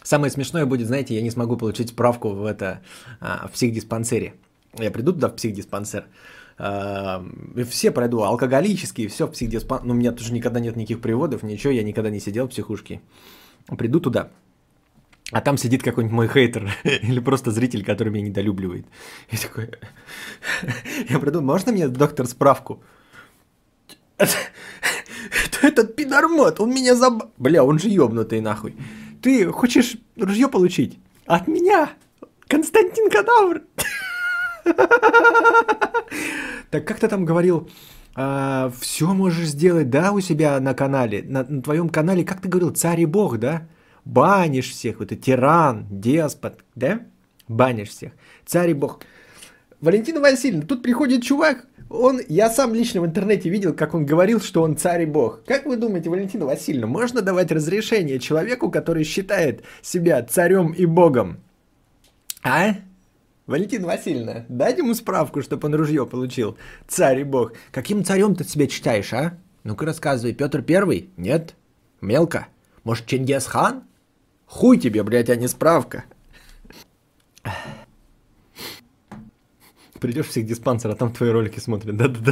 Самое смешное будет, знаете, я не смогу получить справку в психдиспансере. Я приду туда в психдиспансер, все пройду, алкоголические, все в психдиспансер. Ну, у меня тоже никогда нет никаких приводов, ничего, я никогда не сидел в психушке. Приду туда, а там сидит какой-нибудь мой хейтер или просто зритель, который меня недолюбливает. И такой, я приду, можно мне, доктор, справку? Этот пидормот, он меня Бля, он же ёбнутый нахуй. Ты хочешь ружье получить? От меня, Константин Кадавр. Так как ты там говорил, все можешь сделать, да, у себя на канале, на твоем канале, как ты говорил, царь и бог, да? Банишь всех, вот это тиран, деспот, да? Банишь всех, царь и бог. Валентина Васильевна, тут приходит чувак, я сам лично в интернете видел, как он говорил, что он царь и бог. Как вы думаете, Валентина Васильевна, можно давать разрешение человеку, который считает себя царем и богом? А? Валентина Васильевна, дать ему справку, чтобы он ружье получил. Царь и бог. Каким царем ты себя считаешь, а? Ну-ка рассказывай. Петр Первый? Нет? Мелко. Может, Чингисхан? Хуй тебе, блядь, а не справка. Придешь в психдиспансер, а там твои ролики смотрят. Да-да-да.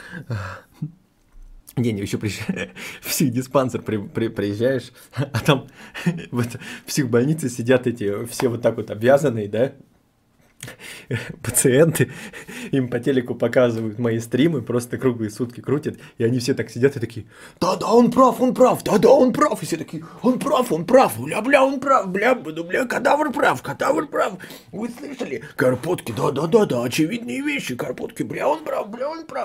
Не, еще в психдиспансер приезжаешь, а там в психбольнице сидят эти все вот так вот обвязанные, да? Пациенты, им по телеку показывают мои стримы, просто круглые сутки крутят, и они все так сидят и такие, да-да, он прав, да-да, он прав, и все такие, он прав, бля, он прав, бля, кадавр прав, вы слышали? Карпотки, да, очевидные вещи, Карпотки, бля, он прав.